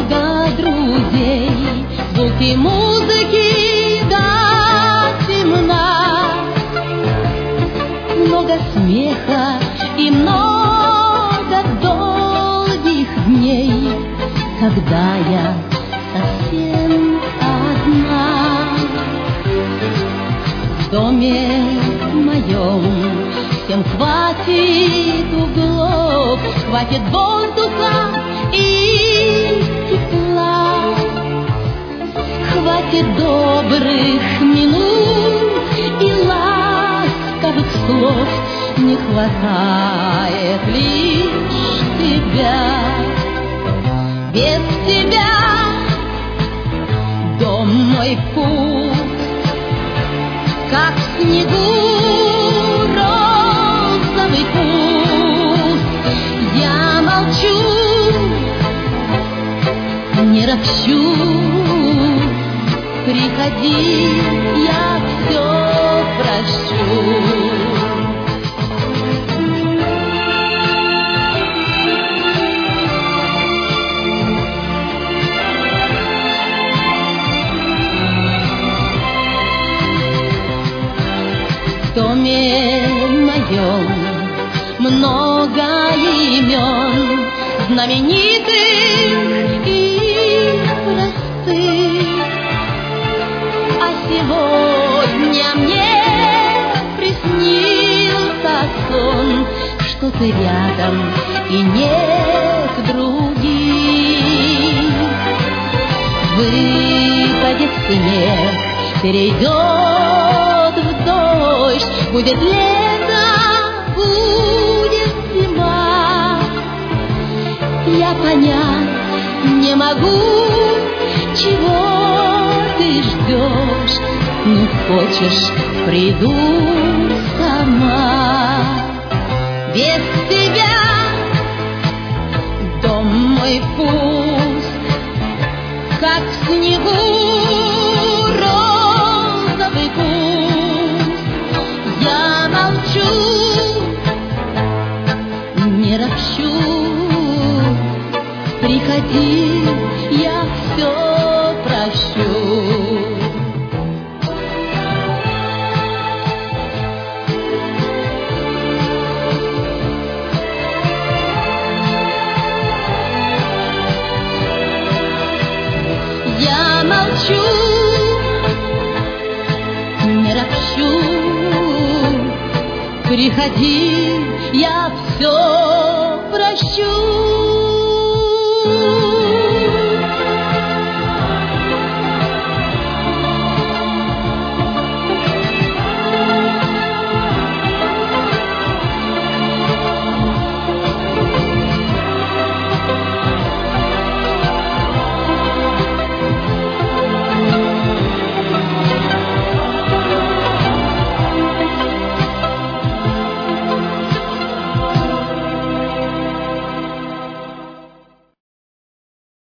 много друзей, звуки музыки до темна, много смеха и много долгих дней, когда я совсем одна. В доме моем всем хватит углов, хватит воздуха и тепла, хватит добрых минут и ласковых слов, не хватает лишь тебя. Без тебя дом мой пуст, как в снегу розовый куст. Я молчу, не ропщу, приходи, я все прощу. В доме моем много имен, знаменитых и простых. А сегодня мне приснился сон, что ты рядом и нет других. Выпадет снег, перейдет в дождь, будет лето, будет зима. Я понять не могу, чего ты ждешь, ну хочешь, приду сама. Без тебя дом мой пуст, как в снегу розовый куст. Я молчу, не ропщу, приходи, я все прощу. Я молчу, не ропщу, приходи, я все прощу.